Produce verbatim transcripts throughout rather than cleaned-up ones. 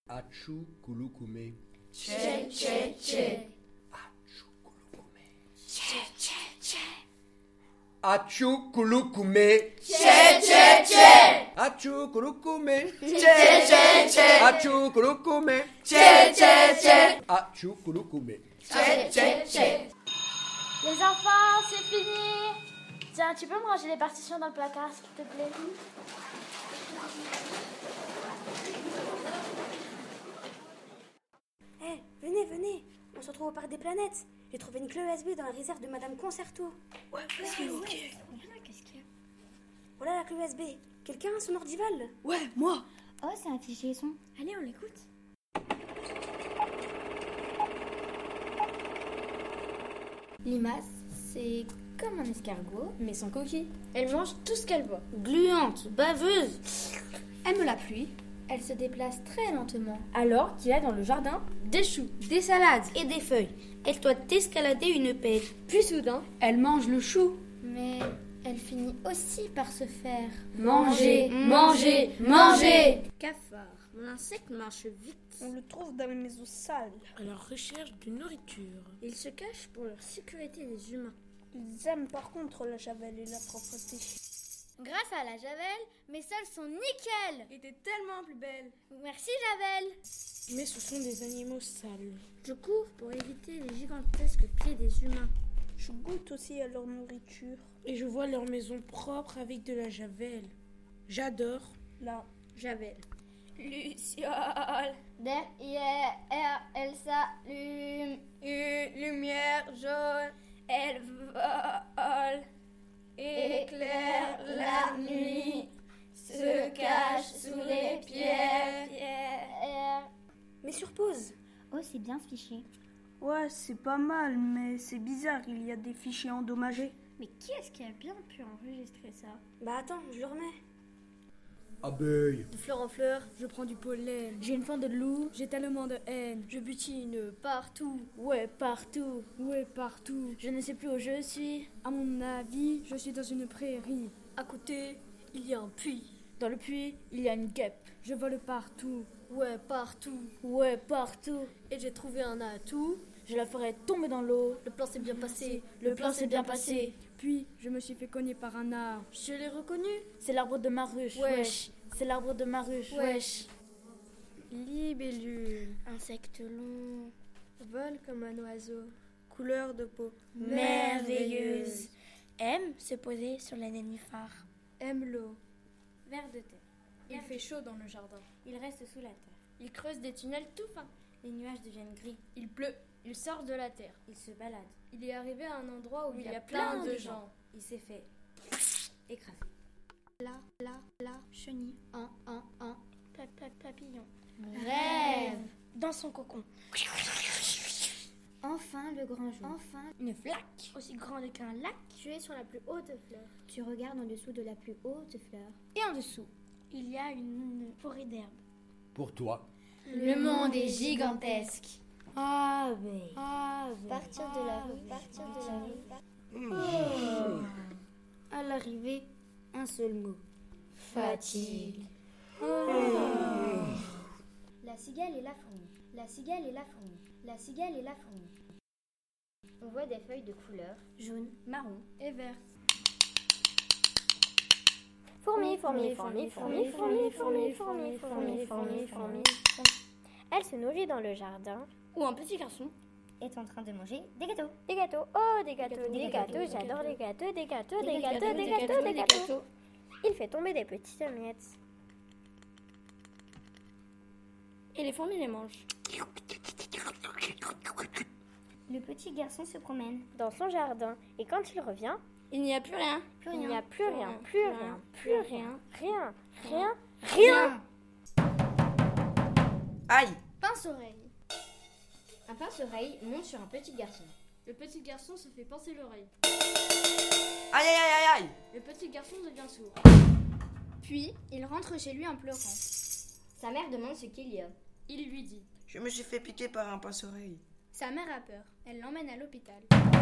Achu kulukume. Che, che, che. Achu kulukume. Che, che, che. Achu kulukume. Che, che, che. Achu kulukume. Che, che, che. Achu kulukume. Che, che, che. Achu kulukume. Che, che, che. Les enfants, c'est fini. Tiens, tu peux me ranger les partitions dans le placard, s'il te plaît? Hé, hey, venez, venez. On se retrouve au Parc des Planètes. J'ai trouvé une clé U S B dans la réserve de Madame Concerto. Ouais, vas-y, ok. Qu'est-ce qu'il y a? Voilà la clé U S B. Quelqu'un a son ordival? Ouais, moi. Oh, c'est un fichier son. Allez, on l'écoute. Limace, c'est comme un escargot, mais sans coquille. Elle mange tout ce qu'elle voit. Gluante, baveuse. Aime la pluie. Elle se déplace très lentement. Alors qu'il y a dans le jardin des choux. Des salades et des feuilles. Elle doit escalader une pelle. Puis soudain, Elle mange le chou. Mais elle finit aussi par se faire manger, Mmh. manger, manger. Cafard. Mon insecte marche vite. On le trouve dans les maisons sales. À la recherche de nourriture. Ils se cachent pour leur sécurité des humains. Ils aiment par contre la javel et la propreté. Grâce à la javel, mes sols sont nickel. Et t'es tellement plus belle. Merci javel. Mais ce sont des animaux sales. Je cours pour éviter les gigantesques pieds des humains. Je goûte aussi à leur nourriture. Et je vois leur maison propre avec de la javel. J'adore. La Javel. Luciole. Derrière, elle s'allume. Une lumière jaune, elle vole. Éclaire la nuit, se cache sous les pierres. Mais sur pause. Oh, c'est bien ce fichier. Ouais, c'est pas mal, mais c'est bizarre, il y a des fichiers endommagés. Mais qui est-ce qui a bien pu enregistrer ça? Bah attends, je le remets. Abeille. De fleur en fleur, je prends du pollen. J'ai une faim de loup, j'ai tellement de haine. Je butine partout, ouais partout, ouais partout. Je ne sais plus où je suis. À mon avis, je suis dans une prairie. À côté, il y a un puits. Dans le puits, il y a une guêpe. Je vole partout, ouais partout, ouais partout. Et j'ai trouvé un atout. Je la ferai tomber dans l'eau. Le plan s'est bien passé, le plan s'est bien passé. Puis, je me suis fait cogner par un arbre. Je l'ai reconnu. C'est l'arbre de ma ruche. Wesh. C'est l'arbre de ma ruche. Wesh. Libellule. Insecte long. Vole comme un oiseau. Couleur de peau. Merveilleuse. Aime se poser sur les nénuphars. Aime l'eau. Vers de terre. Il fait chaud dans le jardin. Il reste sous la terre. Il creuse des tunnels tout fins. Les nuages deviennent gris. Il pleut. Il sort de la terre. Il se balade. Il est arrivé à un endroit où il, Il y y a a plein, plein de de gens. Il s'est fait écraser. Là, là, là, chenille, un, un, un, pa- pa- papillon. Rêve. Dans son cocon. Enfin le grand jour. Enfin une flaque. Aussi grande qu'un lac. Tu es sur la plus haute fleur. Tu regardes en dessous de la plus haute fleur. Et en dessous, il y a une forêt d'herbe. Pour toi. Le monde est gigantesque. Abeille. Abeille. Partir de la rue, partir de la rue. À l'arrivée, un seul mot. Fatigue. La cigale et la fourmi. La cigale et la fourmi. La cigale et la fourmi. On voit des feuilles de couleur jaune, marron Et vert. Fourmi, fourmi, fourmi, fourmi, fourmi, fourmi, fourmi, fourmi, fourmi, fourmi. Elle se nourrit dans le jardin. Ou un petit garçon. Est en train de manger des gâteaux. Des gâteaux. Oh, des gâteaux, des gâteaux. J'adore les gâteaux, des gâteaux, des gâteaux, des gâteaux, des gâteaux. Il fait tomber des petites miettes. Et les fourmis les mangent. Le petit garçon se promène. Dans son jardin. Et quand il revient, Il n'y a plus rien. Plus il rien. n'y a plus rien, plus rien, plus rien, rien, rien, Rien. Aïe. pince-oreille. Un pince-oreille monte sur un petit garçon. Le petit garçon se fait pincer l'oreille. Aïe aïe aïe aïe. Le petit garçon devient sourd. Puis, il rentre chez lui en pleurant. Sa mère demande ce qu'il y a. Il lui dit. Je me suis fait piquer par un pince-oreille. Sa mère a peur. Elle l'emmène à l'hôpital.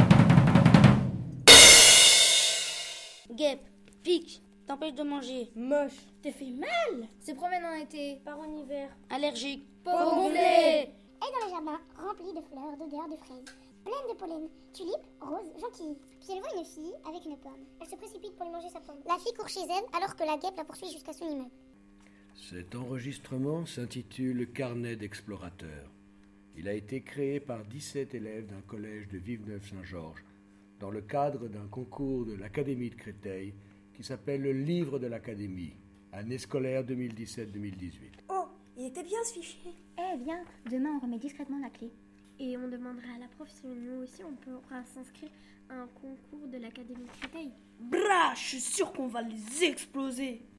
Guêpe, pique, t'empêche de manger. Moche. T'es fait mal. Se promène en été, part en hiver. Allergique, Pot gonflé. Et dans le jardin, rempli de fleurs, d'odeurs, de fraises, pleine de pollen, tulipes, roses, jonquilles. Puis elle voit une fille avec une pomme. Elle se précipite pour lui manger sa pomme. La fille court chez elle alors que la guêpe la poursuit jusqu'à son immeuble. Cet enregistrement s'intitule Carnet d'explorateur. Il a été créé par dix-sept élèves d'un collège de Villeneuve-Saint-Georges dans le cadre d'un concours de l'Académie de Créteil qui s'appelle le Livre de l'Académie, année scolaire deux mille dix-sept deux mille dix-huit. Oh, il était bien ce fichier. Eh viens, demain on remet discrètement la clé. Et on demandera à la prof si nous aussi on pourra s'inscrire à un concours de l'Académie de Créteil. Brah, je suis sûre qu'on va les exploser.